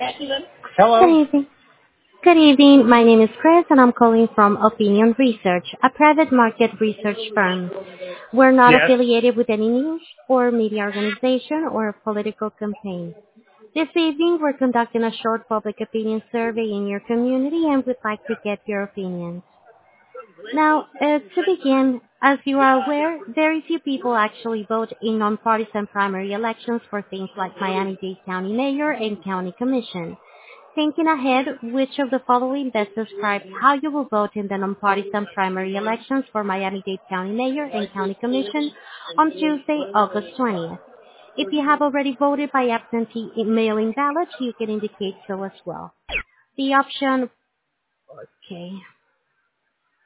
Good Hello? evening. Good evening. My name is Chris, and I'm calling from Opinion Research, a private market research firm. We're not Yes. affiliated with any news or media organization or a political campaign. This evening, we're conducting a short public opinion survey in your community and would like to get your opinion. Now, to begin, as you are aware, very few people actually vote in nonpartisan primary elections for things like Miami-Dade County Mayor and County Commission. Thinking ahead, which of the following best describes how you will vote in the nonpartisan primary elections for Miami-Dade County Mayor and County Commission on Tuesday, August 20th? If you have already voted by absentee mail-in ballot, you can indicate so as well. The option, okay.